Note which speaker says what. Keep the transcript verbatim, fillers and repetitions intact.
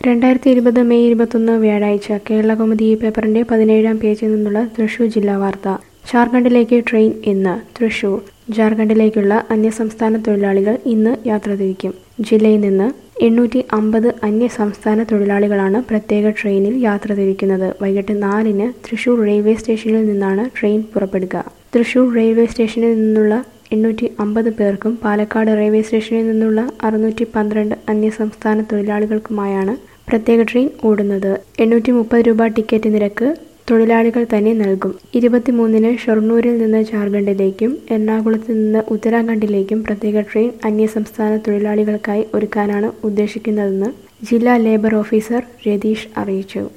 Speaker 1: രണ്ടായിരത്തി ഇരുപത് മെയ് ഇരുപത്തൊന്ന് വ്യാഴാഴ്ച കേരളകൗമുദി പേപ്പറിന്റെ പതിനേഴാം പേജിൽ നിന്നുള്ള തൃശൂർ ജില്ലാ വാർത്ത. ജാർഖണ്ഡിലേക്ക് ട്രെയിൻ ഇന്ന്. തൃശൂർ. ജാർഖണ്ഡിലേക്കുള്ള അന്യസംസ്ഥാന തൊഴിലാളികൾ ഇന്ന് യാത്ര തിരിക്കും. ജില്ലയിൽ നിന്ന് എണ്ണൂറ്റി അമ്പത് അന്യസംസ്ഥാന തൊഴിലാളികളാണ് പ്രത്യേക ട്രെയിനിൽ യാത്ര തിരിക്കുന്നത്. വൈകിട്ട് നാലിന് തൃശൂർ റെയിൽവേ സ്റ്റേഷനിൽ നിന്നാണ് ട്രെയിൻ പുറപ്പെടുക. തൃശൂർ റെയിൽവേ സ്റ്റേഷനിൽ നിന്നുള്ള എണ്ണൂറ്റി അമ്പത് പേർക്കും പാലക്കാട് റെയിൽവേ സ്റ്റേഷനിൽ നിന്നുള്ള അറുന്നൂറ്റി പന്ത്രണ്ട് അന്യസംസ്ഥാന തൊഴിലാളികൾക്കുമായാണ് പ്രത്യേക ട്രെയിൻ ഓടുന്നത്. എണ്ണൂറ്റി മുപ്പത് രൂപ ടിക്കറ്റ് നിരക്ക് തൊഴിലാളികൾ തന്നെ നൽകും. ഇരുപത്തിമൂന്നിന് ഷൊർണൂരിൽ നിന്ന് ജാർഖണ്ഡിലേക്കും എറണാകുളത്ത് നിന്ന് ഉത്തരാഖണ്ഡിലേക്കും പ്രത്യേക ട്രെയിൻ അന്യസംസ്ഥാന തൊഴിലാളികൾക്കായി ഒരുക്കാനാണ് ഉദ്ദേശിക്കുന്നതെന്ന് ജില്ലാ ലേബർ ഓഫീസർ രതീഷ് അറിയിച്ചു.